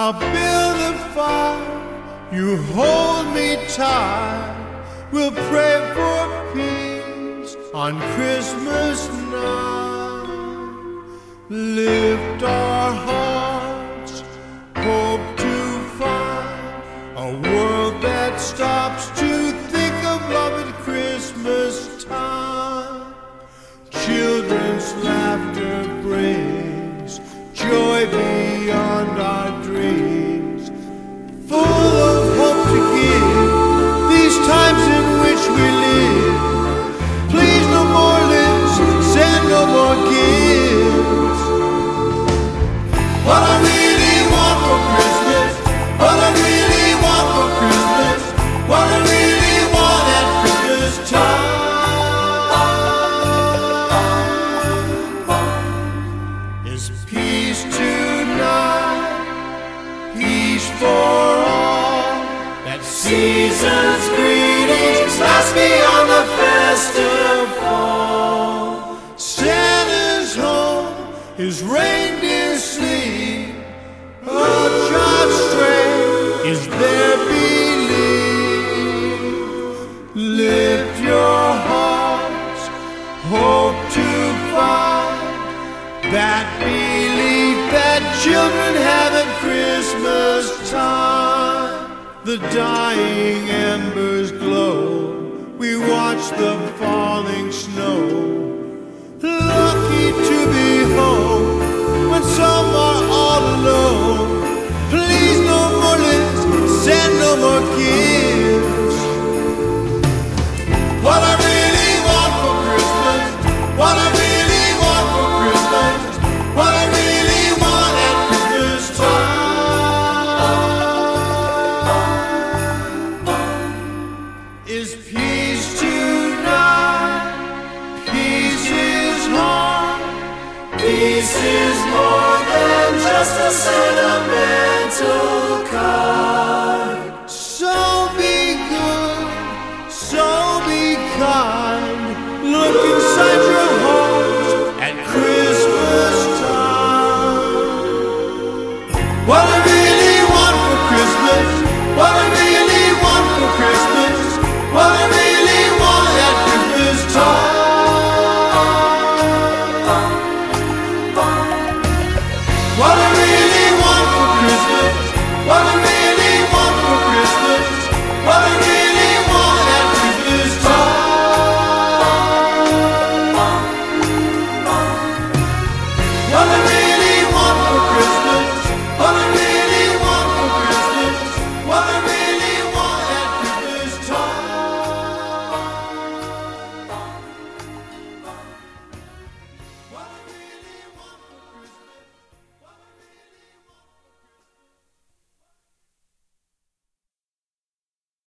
I'll build a fire, you hold me tight. We'll pray for peace on Christmas night. Lift our hearts, hope to find a world that stops to think of love at Christmas time. Children's laughter brings joy beyond our dreams, full of hope to give these times in which we live. Please no more lists, send no more gifts. What I really want for Christmas, what I really want for Christmas, what I really want at Christmas time is peace tonight, peace for all. That season's greetings last beyond the festive fall. Santa's home, his reindeer sleep, a child's strength is their belief. Lift your hearts, hope to find that belief that children have at Christmas time. The dying embers glow, we watch the falling snow. Lucky to be home when some are all alone. Please no more lists, send no more gifts. What I really want for Christmas, what I really want for Christmas, what I really want at Christmas time is peace tonight. Peace is home. Peace is more than just a sentimental